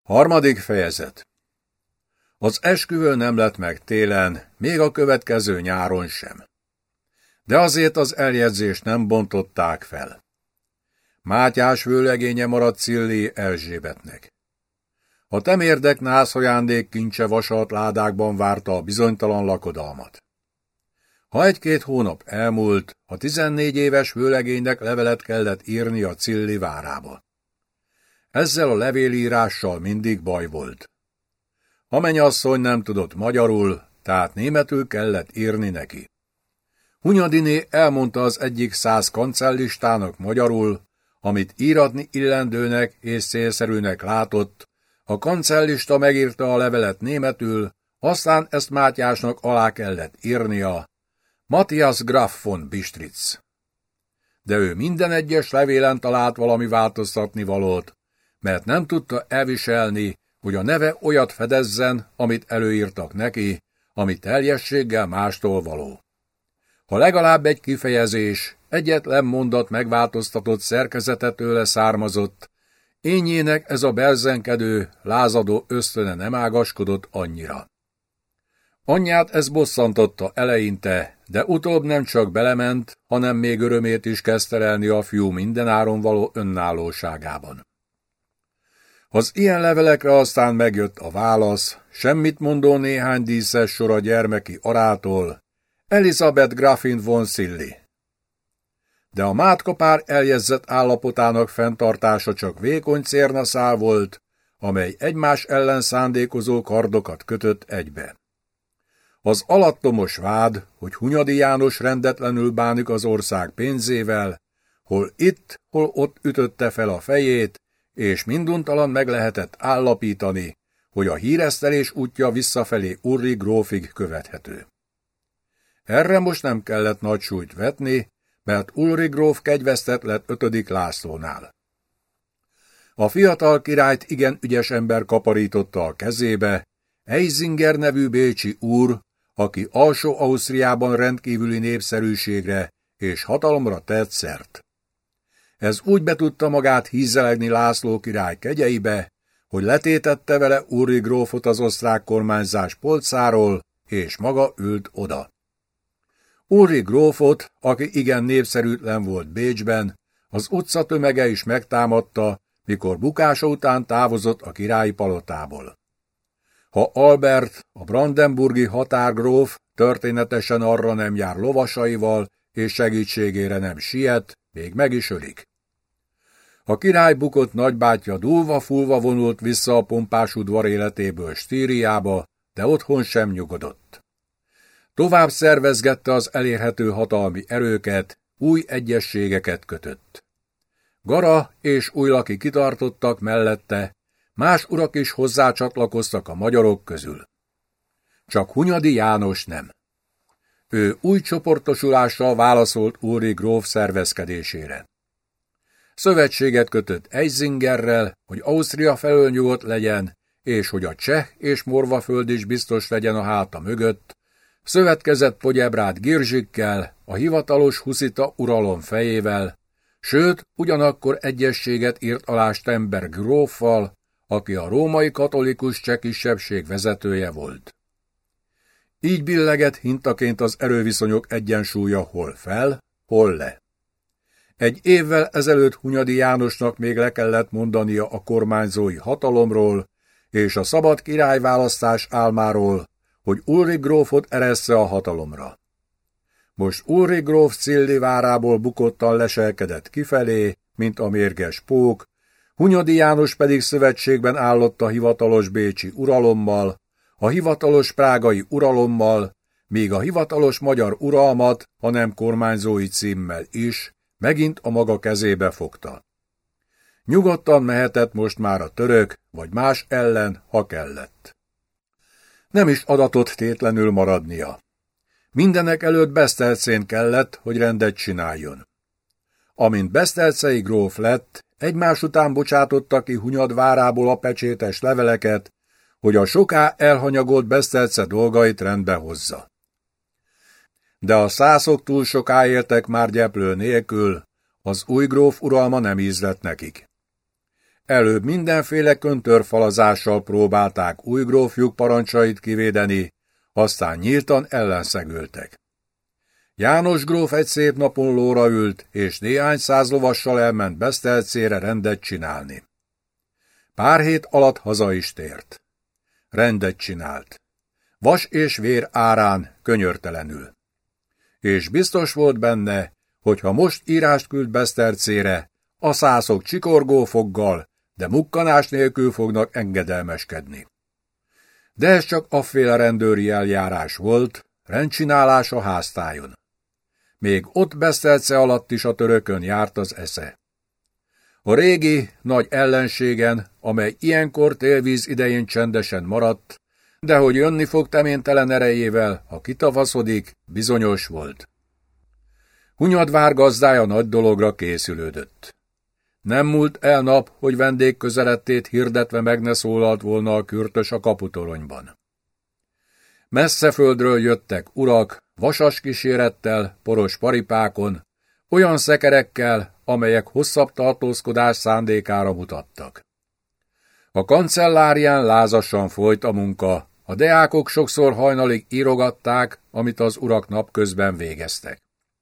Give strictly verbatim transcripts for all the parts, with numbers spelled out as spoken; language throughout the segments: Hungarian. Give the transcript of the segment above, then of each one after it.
Harmadik fejezet. Az esküvő nem lett meg télen, még a következő nyáron sem. De azért az eljegyzést nem bontották fel. Mátyás vőlegénye maradt Cilli Erzsébetnek. A temérdek nászhajándék kincse vasalt ládákban várta a bizonytalan lakodalmat. Ha egy-két hónap elmúlt, a tizennégy éves vőlegénynek levelet kellett írni a Cilli várába. Ezzel a levélírással mindig baj volt. A mennyasszony nem tudott magyarul, tehát németül kellett írni neki. Hunyadiné elmondta az egyik száz kancellistának magyarul, amit íratni illendőnek és célszerűnek látott, a kancellista megírta a levelet németül, aztán ezt Mátyásnak alá kellett írnia, Matthias Graf von Bistritz. De ő minden egyes levélen talált valami változtatni valót, mert nem tudta elviselni, hogy a neve olyat fedezzen, amit előírtak neki, ami teljességgel mástól való. Ha legalább egy kifejezés, egyetlen mondat megváltoztatott szerkezete tőle származott, ényének ez a berzenkedő, lázadó ösztöne nem ágaskodott annyira. Anyját ez bosszantotta eleinte, de utóbb nem csak belement, hanem még örömét is kezdterelni a fiú mindenáron való önállóságában. Az ilyen levelekre aztán megjött a válasz, semmit mondó néhány díszes sor a gyermeki arától, Elisabeth Gräfin von Cilli. De a mátkapár eljegyzett állapotának fenntartása csak vékony cérnaszál volt, amely egymás ellen szándékozó kardokat kötött egybe. Az alattomos vád, hogy Hunyadi János rendetlenül bánik az ország pénzével, hol itt, hol ott ütötte fel a fejét, és minduntalan meg lehetett állapítani, hogy a híresztelés útja visszafelé Uri grófig követhető. Erre most nem kellett nagy súlyt vetni, mert Uri gróf kegyvesztett lett ötödik Lászlónál. A fiatal királyt igen ügyes ember kaparította a kezébe, Eisinger nevű bécsi úr, aki Alsó-Ausztriában rendkívüli népszerűségre és hatalomra tett szert. Ez úgy be tudta magát hízelegni László király kegyeibe, hogy letétette vele Uri grófot az osztrák kormányzás polcáról, és maga ült oda. Uri grófot, aki igen népszerűtlen volt Bécsben, az utca tömege is megtámadta, mikor bukása után távozott a királyi palotából. Ha Albert, a brandenburgi határgróf történetesen arra nem jár lovasaival, és segítségére nem siet, még meg is ölik. A király bukott nagybátyja dúlva-fulva vonult vissza a pompás udvar életéből Stíriába, de otthon sem nyugodott. Tovább szervezgette az elérhető hatalmi erőket, új egyezségeket kötött. Gara és Újlaki kitartottak mellette, más urak is hozzácsatlakoztak a magyarok közül. Csak Hunyadi János nem. Ő új csoportosulással válaszolt Uri gróf szervezkedésére. Szövetséget kötött Eisingerrel, hogy Ausztria felől nyugodt legyen, és hogy a cseh és morvaföld is biztos legyen a háta mögött, szövetkezett Podjebrad Girzsikkel, a hivatalos huszita uralom fejével, sőt, ugyanakkor egyezséget írt alá Stemberg gróffal, aki a római katolikus cseh kisebbség vezetője volt. Így billegett hintaként az erőviszonyok egyensúlya hol fel, hol le. Egy évvel ezelőtt Hunyadi Jánosnak még le kellett mondania a kormányzói hatalomról és a szabad királyválasztás álmáról, hogy Uri grófot eressze a hatalomra. Most Uri gróf Cilli várából bukottan leselkedett kifelé, mint a mérges pók, Hunyadi János pedig szövetségben állott a hivatalos bécsi uralommal, a hivatalos prágai uralommal, míg a hivatalos magyar uralmat, hanem kormányzói címmel is, megint a maga kezébe fogta. Nyugodtan mehetett most már a török, vagy más ellen, ha kellett. Nem is adatott tétlenül maradnia. Mindenek előtt Besztercén kellett, hogy rendet csináljon. Amint Besztercei gróf lett, egymás után bocsátotta ki Hunyad várából a pecsétes leveleket, hogy a soká elhanyagolt Beszterce dolgait rendbe hozza. De a szászok túl soká éltek már gyeplő nélkül, az új gróf uralma nem ízlett nekik. Előbb mindenféle köntörfalazással próbálták új grófjuk parancsait kivédeni, aztán nyíltan ellenszegültek. János gróf egy szép napon lóra ült, és néhány száz lovassal elment Besztercére rendet csinálni. Pár hét alatt haza is tért. Rendet csinált. Vas és vér árán, könyörtelenül. És biztos volt benne, hogy ha most írást küld Besztercére, a szászok csikorgó foggal, de mukkanás nélkül fognak engedelmeskedni. De ez csak afféle rendőri eljárás volt, rendcsinálás a háztájon. Még ott Beszterce alatt is a törökön járt az esze. A régi, nagy ellenségen, amely ilyenkor télvíz idején csendesen maradt, de hogy jönni fog teménytelen erejével, ha kitavaszodik, bizonyos volt. Hunyadvár gazdája nagy dologra készülődött. Nem múlt el nap, hogy vendég közelettét hirdetve meg ne szólalt volna a kürtös a kaputoronyban. Messze földről jöttek urak, vasas kísérettel, poros paripákon, olyan szekerekkel, amelyek hosszabb tartózkodás szándékára mutattak. A kancellárián lázasan folyt a munka, a deákok sokszor hajnalig írogatták, amit az urak napközben végeztek.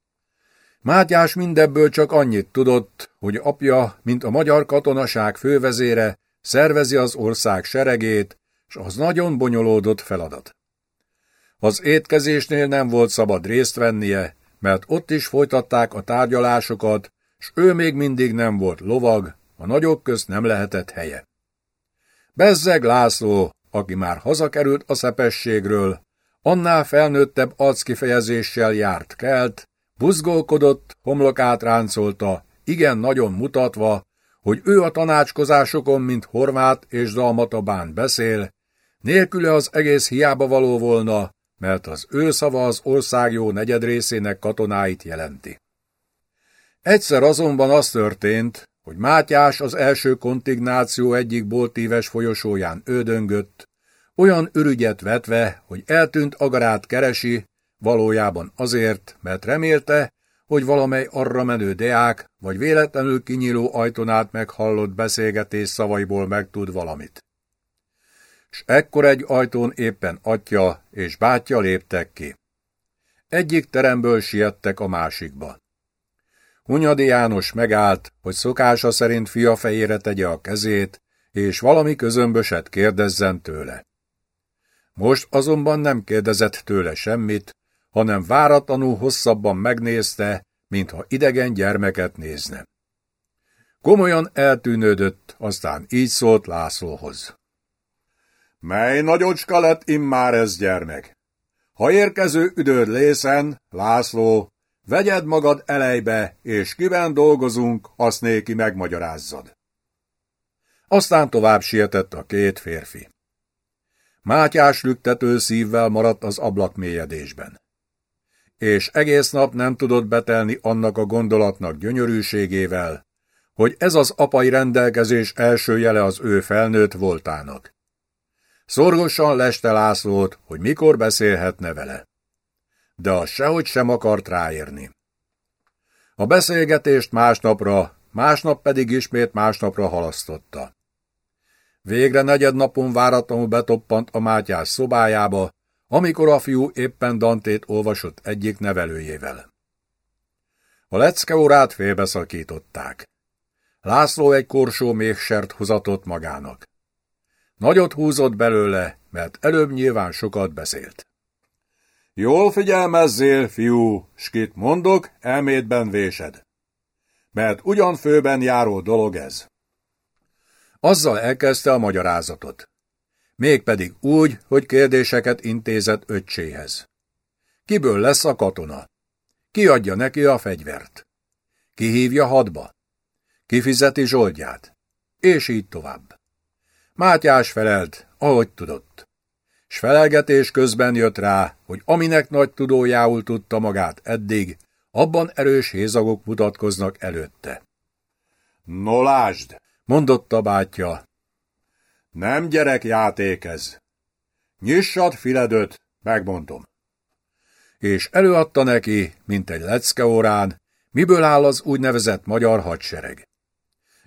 Mátyás mindebből csak annyit tudott, hogy apja, mint a magyar katonaság fővezére, szervezi az ország seregét, s az nagyon bonyolódott feladat. Az étkezésnél nem volt szabad részt vennie, mert ott is folytatták a tárgyalásokat, s ő még mindig nem volt lovag, a nagyok közt nem lehetett helye. Bezzeg László, aki már hazakerült a szepességről, annál felnőttebb arckifejezéssel járt kelt, buzgolkodott, homlokát ráncolta, igen nagyon mutatva, hogy ő a tanácskozásokon, mint horvát és dalmatabán beszél, nélküle az egész hiába való volna, mert az ő szava az ország jó negyedrészének katonáit jelenti. Egyszer azonban az történt, hogy Mátyás az első kontignáció egyik boltíves folyosóján ődöngött, olyan ürügyet vetve, hogy eltűnt agarát keresi, valójában azért, mert remélte, hogy valamely arra menő deák, vagy véletlenül kinyíló ajtón át meghallott beszélgetés szavaiból megtud valamit. S ekkor egy ajtón éppen atya és bátyja léptek ki. Egyik teremből siettek a másikba. Hunyadi János megállt, hogy szokása szerint fia fejére tegye a kezét, és valami közömböset kérdezzen tőle. Most azonban nem kérdezett tőle semmit, hanem váratlanul hosszabban megnézte, mintha idegen gyermeket nézne. Komolyan eltűnődött, aztán így szólt Lászlóhoz. Mely nagyocska lett immár ez gyermek? Ha érkező üdöd lészen, László, vegyed magad elejbe, és kiben dolgozunk, azt néki megmagyarázzad. Aztán tovább sietett a két férfi. Mátyás lüktető szívvel maradt az ablakmélyedésben. És egész nap nem tudott betelni annak a gondolatnak gyönyörűségével, hogy ez az apai rendelkezés első jele az ő felnőtt voltának. Szorgosan leste Lászlót, hogy mikor beszélhetne vele. De az sehogy sem akart ráérni. A beszélgetést másnapra, másnap pedig ismét másnapra halasztotta. Végre negyednapon váratlanul betoppant a Mátyás szobájába, amikor a fiú éppen Dantét olvasott egyik nevelőjével. A leckeórát félbeszakították. László egy korsó méhsert hozatott magának. Nagyot húzott belőle, mert előbb nyilván sokat beszélt. Jól figyelmezzél, fiú, s kit mondok, elmédben vésed. Mert ugyan főben járó dolog ez. Azzal elkezdte a magyarázatot. Mégpedig úgy, hogy kérdéseket intézett öccséhez. Kiből lesz a katona? Ki adja neki a fegyvert? Ki hívja hadba? Ki fizeti zsoldját? És így tovább. Mátyás felelt, ahogy tudott. S felelgetés közben jött rá, hogy aminek nagy tudójául tudta magát eddig, abban erős hézagok mutatkoznak előtte. No lásd, mondotta bátyja. Nem gyerekjáték ez. Nyissad Filedöt, megmondom. És előadta neki, mint egy leckeórán, miből áll az úgynevezett magyar hadsereg.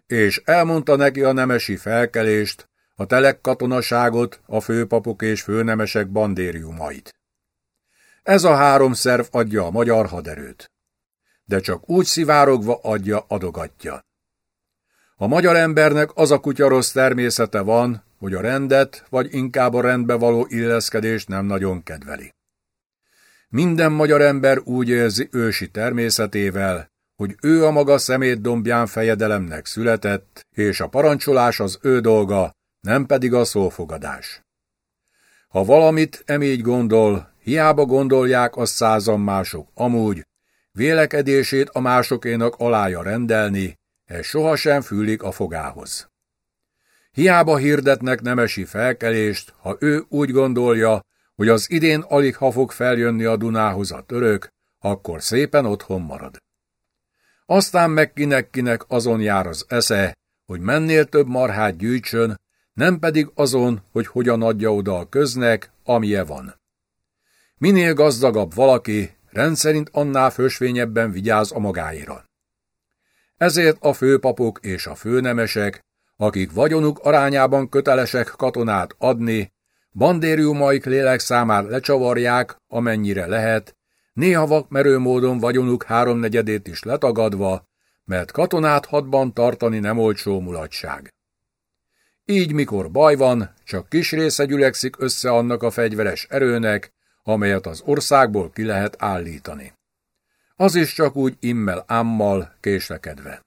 és elmondta neki a nemesi felkelést, a telek katonaságot, a főpapok és főnemesek bandériumait. Ez a három szerv adja a magyar haderőt. De csak úgy szivárogva adja, adogatja. A magyar embernek az a kutyarosz természete van, hogy a rendet, vagy inkább a rendbe való illeszkedést nem nagyon kedveli. Minden magyar ember úgy érzi ősi természetével, hogy ő a maga szemétdombján fejedelemnek született, és a parancsolás az ő dolga, nem pedig a szófogadás. Ha valamit emígy gondol, hiába gondolják azt százan mások amúgy, vélekedését a másokénak alája rendelni, ez sohasem fűlik a fogához. Hiába hirdetnek nemesi felkelést, ha ő úgy gondolja, hogy az idén alig ha fog feljönni a Dunához a török, akkor szépen otthon marad. Aztán meg kinek-kinek azon jár az esze, hogy mennél több marhát gyűjtsön, nem pedig azon, hogy hogyan adja oda a köznek, amilye van. Minél gazdagabb valaki, rendszerint annál fösvényebben vigyáz a magáira. Ezért a főpapok és a főnemesek, akik vagyonuk arányában kötelesek katonát adni, bandériumaik lélekszámát lecsavarják, amennyire lehet, néha vakmerő módon vagyonuk háromnegyedét is letagadva, mert katonát hadban tartani nem olcsó mulatság. Így mikor baj van, csak kis része gyülekszik össze annak a fegyveres erőnek, amelyet az országból ki lehet állítani. Az is csak úgy immel-ámmal késlekedve.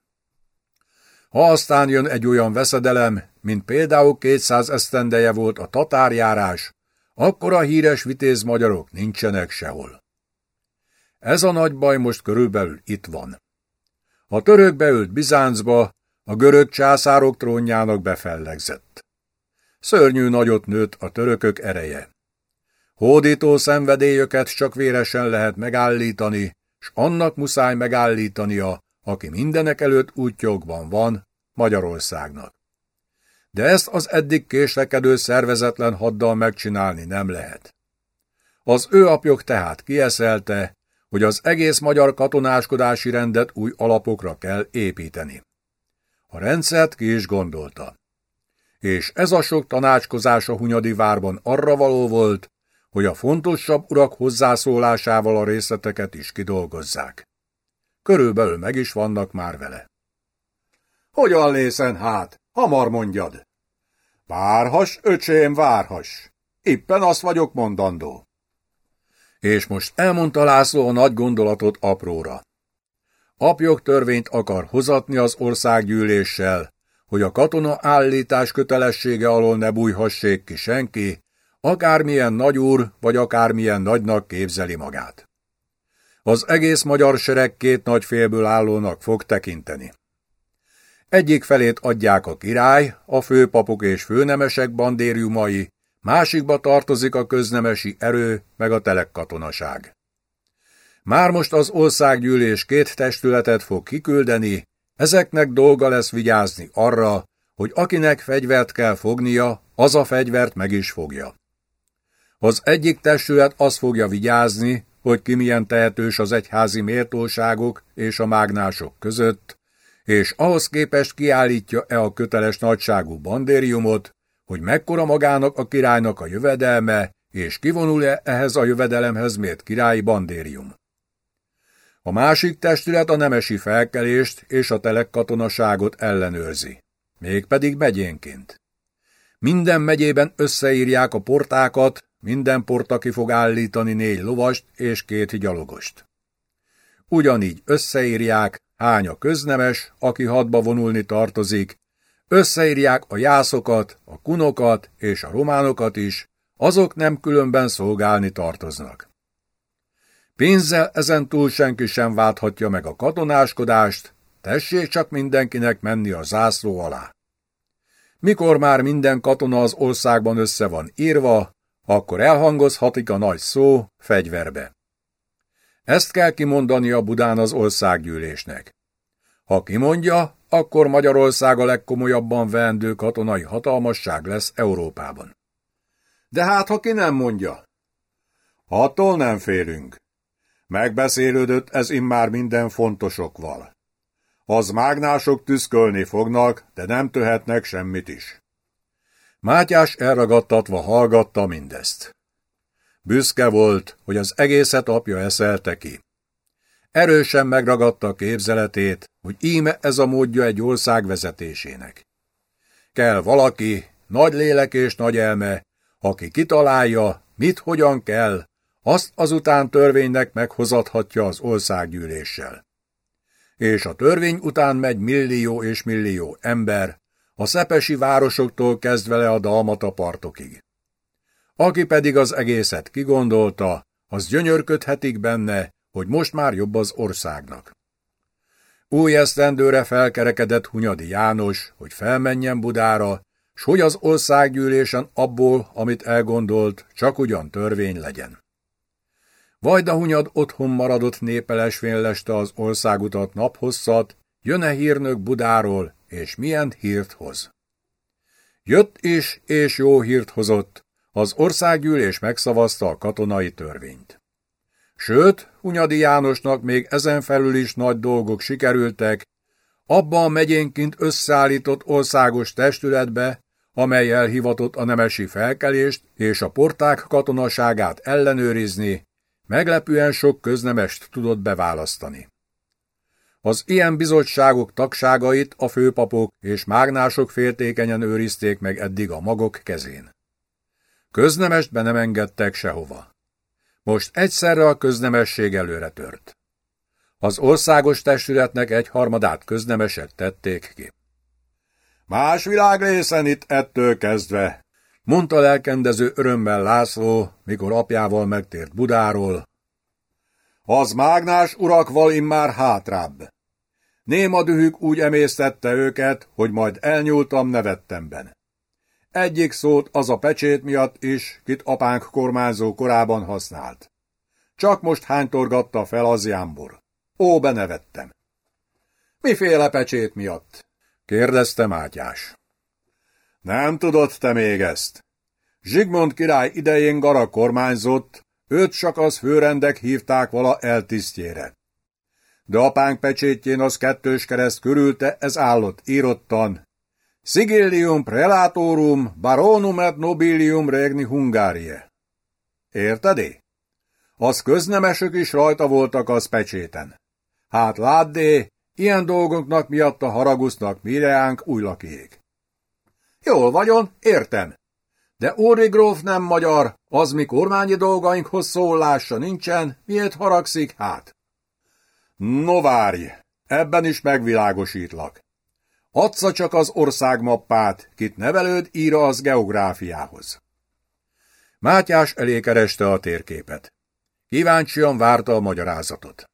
Ha aztán jön egy olyan veszedelem, mint például kétszáz esztendeje volt a tatárjárás, akkor a híres vitéz magyarok nincsenek sehol. Ez a nagy baj most körülbelül itt van. A török beült Bizáncba, a görög császárok trónjának befellegzett. Szörnyű nagyot nőtt a törökök ereje. Hódító szenvedélyöket csak véresen lehet megállítani, s annak muszáj megállítania, aki mindenek előtt útjogban van, Magyarországnak. De ezt az eddig késlekedő szervezetlen haddal megcsinálni nem lehet. Az ő apjuk tehát kieszelte, hogy az egész magyar katonáskodási rendet új alapokra kell építeni. A rendszert ki is gondolta. És ez a sok tanácskozás a Hunyadi várban arra való volt, hogy a fontosabb urak hozzászólásával a részleteket is kidolgozzák. Körülbelül meg is vannak már vele. Hogyan lészen hát? Hamar mondjad. Várhass, öcsém, várhass. Éppen azt vagyok mondandó. És most elmondta László a nagy gondolatot apróra. Apjuk törvényt akar hozatni az országgyűléssel, hogy a katona állítás kötelessége alól ne bújhassék ki senki, akármilyen nagyúr vagy akármilyen nagynak képzeli magát. Az egész magyar sereg két nagy félből állónak fog tekinteni. Egyik felét adják a király, a főpapok és főnemesek bandériumai, másikba tartozik a köznemesi erő meg a telekkatonaság. Már most az országgyűlés két testületet fog kiküldeni, ezeknek dolga lesz vigyázni arra, hogy akinek fegyvert kell fognia, az a fegyvert meg is fogja. Az egyik testület azt fogja vigyázni, hogy ki milyen tehetős az egyházi méltóságok és a mágnások között, és ahhoz képest kiállítja-e a köteles nagyságú bandériumot, hogy mekkora magának a királynak a jövedelme, és kivonul-e ehhez a jövedelemhez mért királyi bandérium. A másik testület a nemesi felkelést és a telekkatonaságot ellenőrzi, mégpedig megyénként. Minden megyében összeírják a portákat, minden porta ki fog állítani négy lovast és két gyalogost. Ugyanígy összeírják, hány a köznemes, aki hadba vonulni tartozik, összeírják a jászokat, a kunokat és a románokat is, azok nem különben szolgálni tartoznak. Pénzzel ezentúl senki sem válthatja meg a katonáskodást, tessék csak mindenkinek menni a zászló alá. Mikor már minden katona az országban össze van írva, akkor elhangozhatik a nagy szó fegyverbe. Ezt kell kimondani a Budán az országgyűlésnek. Ha kimondja, akkor Magyarország a legkomolyabban veendő katonai hatalmasság lesz Európában. De hát, ha ki nem mondja? Attól nem félünk. Megbeszélődött ez immár minden fontosokval. Az mágnások tüszkölni fognak, de nem tehetnek semmit is. Mátyás elragadtatva hallgatta mindezt. Büszke volt, hogy az egészet apja eszelte ki. Erősen megragadta a képzeletét, hogy íme ez a módja egy ország vezetésének. Kell valaki, nagy lélek és nagy elme, aki kitalálja, mit hogyan kell, azt azután törvénynek meghozathatja az országgyűléssel. És a törvény után megy millió és millió ember, a szepesi városoktól kezdve le a Dalmata partokig. Aki pedig az egészet kigondolta, az gyönyörködhetik benne, hogy most már jobb az országnak. Új esztendőre felkerekedett Hunyadi János, hogy felmenjen Budára, s hogy az országgyűlésen abból, amit elgondolt, csak ugyan törvény legyen. Vajda Hunyad otthon maradott népelesvén leste az országutat naphosszat, jön-e hírnök Budáról, és milyen hírt hoz. Jött is, és jó hírt hozott, az országgyűlés megszavazta a katonai törvényt. Sőt, Hunyadi Jánosnak még ezen felül is nagy dolgok sikerültek, abba a megyénként összeállított országos testületbe, amely elhivatott a nemesi felkelést és a porták katonaságát ellenőrizni, meglepően sok köznemest tudott beválasztani. Az ilyen bizottságok tagságait a főpapok és mágnások féltékenyen őrizték meg eddig a magok kezén. Köznemest be nem engedtek sehova. Most egyszerre a köznemesség előre tört. Az országos testületnek egy harmadát köznemesek tették ki. Más világrészen itt ettől kezdve, mondta lelkendező örömmel László, mikor apjával megtért Budáról. Az mágnás urakval immár hátrább. Néma dühük úgy emésztette őket, hogy majd elnyúltam nevettemben. Egyik szót az a pecsét miatt is, kit apánk kormányzó korában használt. Csak most hánytorgatta fel az jámbor. Ó, benevettem. Miféle pecsét miatt? Kérdezte Mátyás. Nem tudod te még ezt? Zsigmond király idején Gara kormányzott, őt csak az főrendek hívták vala eltisztjére. De apánk pecsétjén az kettős kereszt körülte, ez állott írottan. Sigillium prelatorum baronum et nobilium regni Hungárie. Értedé? Az köznemesök is rajta voltak az pecséten. Hát láddé, ilyen dolgoknak miatt a haragusznak mireánk újlakiék. Jól vagyon, értem. De Óri gróf nem magyar, az mi kormányi dolgainkhoz szólása nincsen, miért haragszik hát? No várj, ebben is megvilágosítlak. Adsza csak az országmappát, kit nevelőd íra az geográfiához. Mátyás elé kereste a térképet. Kíváncsian várta a magyarázatot.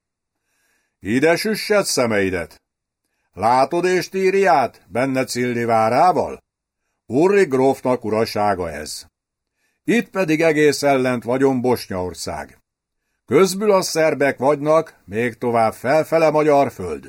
Ide süssed szemeidet. Látod és Tíriát, benne Cilli várával? Urri grófnak urasága ez. Itt pedig egész ellent vagyon Bosnyaország. Közbül a szerbek vagynak, még tovább felfele magyar föld.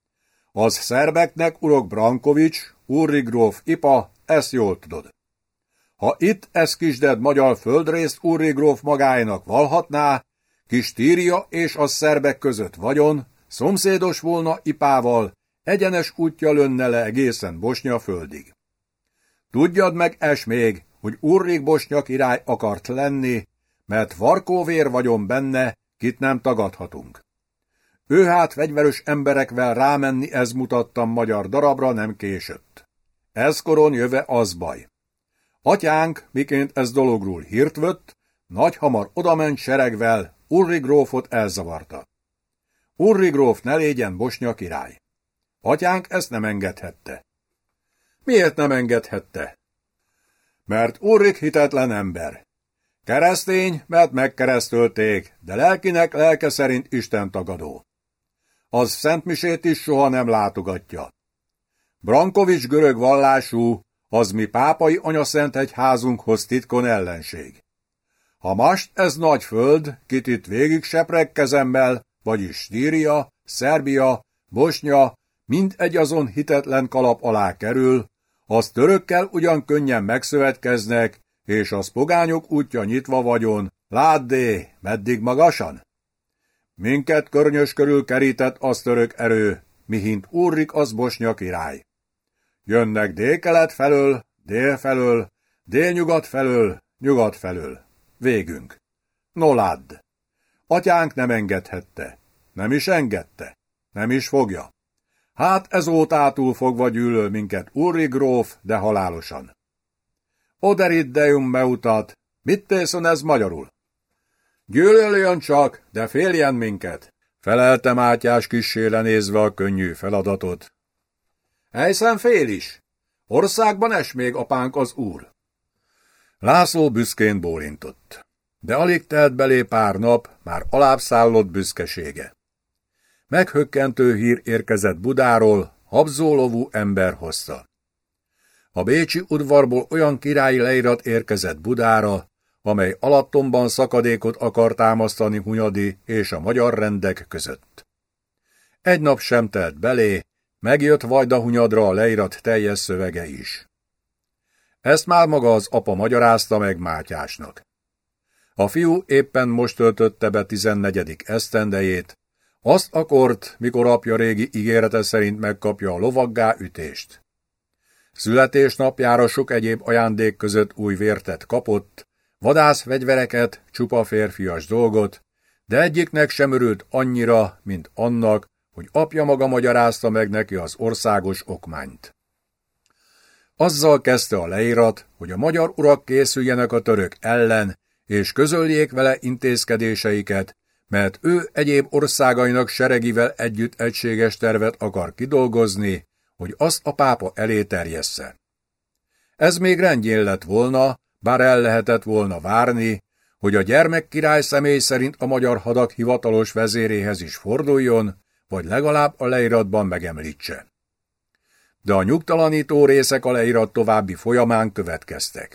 Az szerbeknek urok Brankovics, Urri gróf ipa, ezt jól tudod. Ha itt ez kisded magyar földrészt Urri gróf magáinak valhatná, kis Tíria és a szerbek között vagyon, szomszédos volna ipával, egyenes útja lönne le egészen Bosnya földig. Tudjad meg es még, hogy Urrik Bosnya király akart lenni, mert varkóvér vagyon benne, kit nem tagadhatunk. Ő hát fegyveres emberekvel rámenni, ez mutattam magyar darabra, nem késött. Ezkoron jöve az baj. Atyánk, miként ez dologról hírt vött, nagyhamar odament seregvel, Urri grófot elzavarta. Urri gróf ne légyen Bosnya király. Atyánk ezt nem engedhette. Miért nem engedhette? Mert Urrik hitetlen ember. Keresztény, mert megkeresztölték, de lelkinek lelke szerint Isten tagadó. Az szentmisét is soha nem látogatja. Brankovics görög vallású, az mi pápai anyaszentegyházunkhoz titkon ellenség. Ha mast ez nagy föld, kit itt végig sepreg kezemmel, vagyis Tíria, Szerbia, Bosnya, mind egy azon hitetlen kalap alá kerül, az törökkel ugyan könnyen megszövetkeznek, és az pogányok útja nyitva vagyon, láddé, meddig magasan? Minket környös körül kerített az török erő, mihint Ulrik az bosnya király. Jönnek délkelet felől, dél felől, délnyugat felől, nyugat felől. Végünk. No ládd! Atyánk nem engedhette. Nem is engedte. Nem is fogja. Hát ezótától fogva gyűlöl minket Ulrik gróf, de halálosan. Oderit deum meutat. Mit tészön ez magyarul? Gyűlöljön csak, de féljen minket, felelte Mátyás kissé lenézve a könnyű feladatot. Ejszen fél is. Országban es még apánk az úr. László büszkén bólintott. De alig telt belé pár nap, már alább szállott büszkesége. Meghökkentő hír érkezett Budáról, habzólovú ember hozta. A bécsi udvarból olyan királyi leirat érkezett Budára, amely alattomban szakadékot akar támasztani Hunyadi és a magyar rendek között. Egy nap sem telt belé, megjött Vajdahunyadra a leirat teljes szövege is. Ezt már maga az apa magyarázta meg Mátyásnak. A fiú éppen most töltötte be tizennegyedik esztendejét, azt a kort, mikor apja régi ígérete szerint megkapja a lovaggá ütést. Születésnapjára sok egyéb ajándék között új vértet kapott, vadászfegyvereket, csupa férfias dolgot, de egyiknek sem örült annyira, mint annak, hogy apja maga magyarázta meg neki az országos okmányt. Azzal kezdte a leírat, hogy a magyar urak készüljenek a török ellen, és közöljék vele intézkedéseiket, mert ő egyéb országainak seregivel együtt egységes tervet akar kidolgozni, hogy azt a pápa elé terjessze. Ez még rendjén lett volna, bár el lehetett volna várni, hogy a gyermekkirály személy szerint a magyar hadak hivatalos vezéréhez is forduljon, vagy legalább a leíratban megemlítse. De a nyugtalanító részek a leírat további folyamán következtek.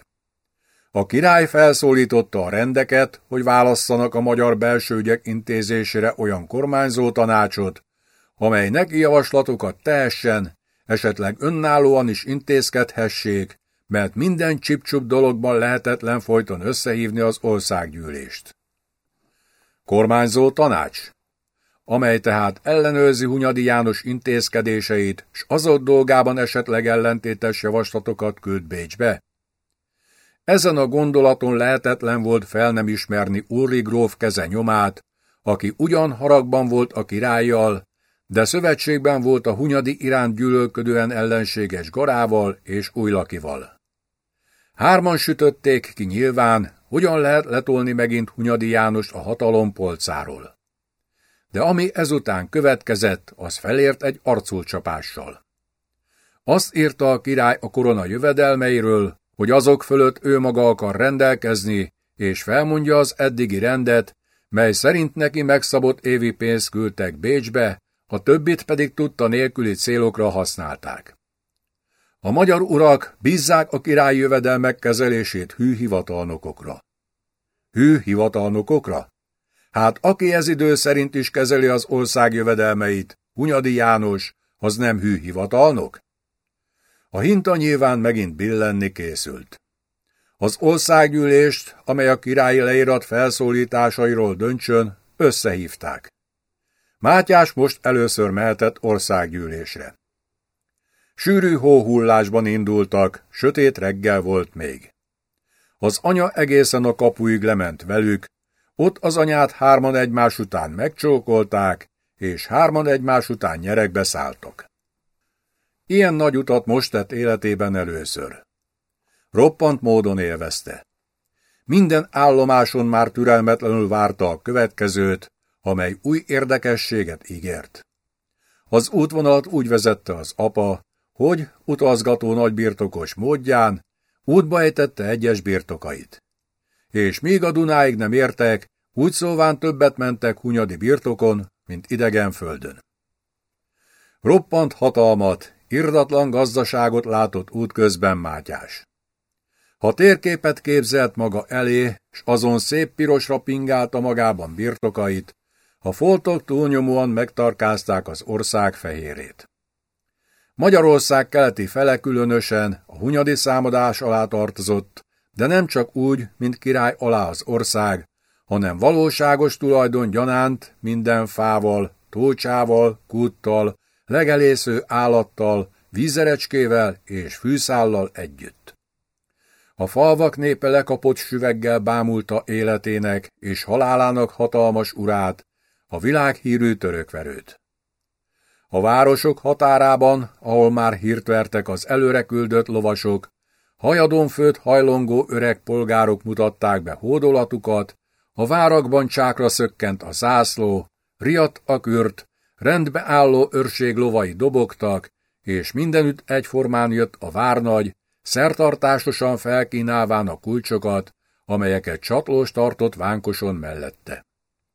A király felszólította a rendeket, hogy válasszanak a magyar belső ügyek intézésére olyan kormányzó tanácsot, amely neki javaslatokat tehessen, esetleg önállóan is intézkedhessék, mert minden csip-csup dologban lehetetlen folyton összehívni az országgyűlést. Kormányzó tanács, amely tehát ellenőrzi Hunyadi János intézkedéseit, s azok dolgában esetleg ellentétes javaslatokat küld Bécsbe. Ezen a gondolaton lehetetlen volt fel nem ismerni Ulrik gróf keze nyomát, aki ugyan haragban volt a királlyal, de szövetségben volt a Hunyadi iránt gyűlölködően ellenséges Garával és Újlakival. Hárman sütötték ki nyilván, hogyan lehet letolni megint Hunyadi Jánost a hatalom polcáról. De ami ezután következett, az felért egy arculcsapással. Azt írta a király a korona jövedelmeiről, hogy azok fölött ő maga akar rendelkezni, és felmondja az eddigi rendet, mely szerint neki megszabott évi pénzt küldtek Bécsbe, a többit pedig tudta nélküli célokra használták. A magyar urak bízzák a király jövedelmek kezelését hű hivatalnokokra. Hű hivatalnokokra? Hát aki ez idő szerint is kezeli az ország jövedelmeit, Hunyadi János, az nem hű hivatalnok? A hinta nyilván megint billenni készült. Az országgyűlést, amely a királyi leírat felszólításairól döntsön, összehívták. Mátyás most először mehetett országgyűlésre. Sűrű hóhullásban indultak, sötét reggel volt még. Az anya egészen a kapuig lement velük, ott az anyát hárman egymás után megcsókolták, és hárman egymás után nyeregbe szálltak. Ilyen nagy utat most tett életében először. Roppant módon élvezte. Minden állomáson már türelmetlenül várta a következőt, amely új érdekességet ígért. Az útvonalat úgy vezette az apa, hogy utazgató nagybirtokos módján útba ejtette egyes birtokait. És míg a Dunáig nem értek, úgy szóván többet mentek Hunyadi birtokon, mint idegen földön. Roppant hatalmat, irdatlan gazdaságot látott útközben Mátyás. Ha térképet képzelt maga elé, s azon szép pirosra pingálta magában birtokait, a foltok túlnyomóan megtarkázták az ország fehérét. Magyarország keleti fele különösen a Hunyadi számadás alá tartozott, de nem csak úgy, mint király alá az ország, hanem valóságos tulajdon gyanánt minden fával, tócsával, kúttal, legelésző állattal, vízerecskével és fűszállal együtt. A falvak népe lekapott süveggel bámulta életének és halálának hatalmas urát, a világhírű törökverőt. A városok határában, ahol már hírt vertek az előre küldött lovasok, hajadon főtt hajlongó öreg polgárok mutatták be hódolatukat, a várakban csákra szökkent a zászló, riadt a kürt, rendbe álló őrség lovai dobogtak, és mindenütt egyformán jött a várnagy, szertartásosan felkínálván a kulcsokat, amelyeket csatlós tartott vánkoson mellette.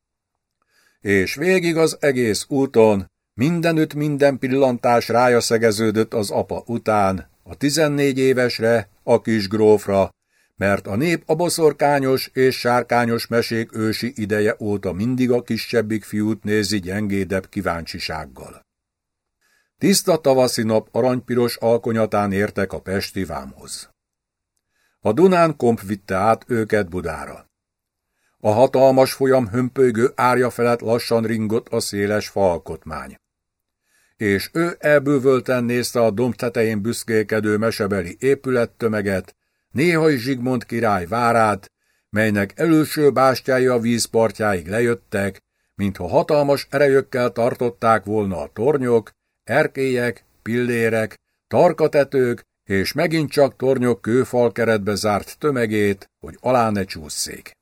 És végig az egész úton, mindenütt minden pillantás rája szegeződött az apa után, a tizennégy évesre, a kis grófra, mert a nép a boszorkányos és sárkányos mesék ősi ideje óta mindig a kisebbik fiút nézi gyengédebb kíváncsisággal. Tiszta tavaszi nap aranypiros alkonyatán értek a pesti vámhoz. A Dunán komp vitte át őket Budára. A hatalmas folyam hömpölygő árja felett lassan ringott a széles falkotmány. És ő elbűvölten nézte a domb tetején büszkélkedő mesebeli épülettömeget, néha is Zsigmond király várát, melynek előső bástyái a vízpartjáig lejöttek, mintha hatalmas erejökkel tartották volna a tornyok, erkélyek, pillérek, tarkatetők és megint csak tornyok kőfalkeretbe zárt tömegét, hogy alá ne csússzék.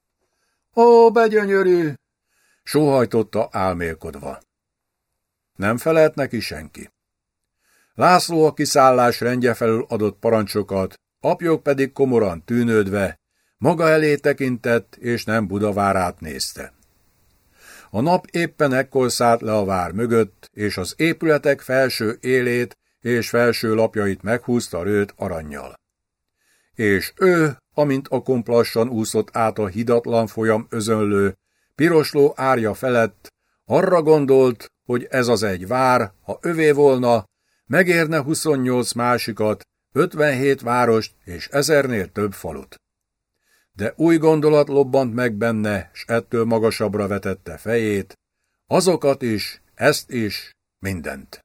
Ó, begyönyörű! Sóhajtotta álmélkodva. Nem felelt neki senki. László a kiszállás rendje felül adott parancsokat, apjuk pedig komoran tűnődve, maga elé tekintett, és nem Budavárát nézte. A nap éppen ekkor szállt le a vár mögött, és az épületek felső élét és felső lapjait meghúzta rőt arannyal. És ő, amint a komp lassan úszott át a hidatlan folyam özönlő, pirosló árja felett, arra gondolt, hogy ez az egy vár, ha övé volna, megérne huszonnyolc másikat, ötvenhét várost és ezernél több falut. De új gondolat lobbant meg benne, s ettől magasabbra vetette fejét, azokat is, ezt is, mindent.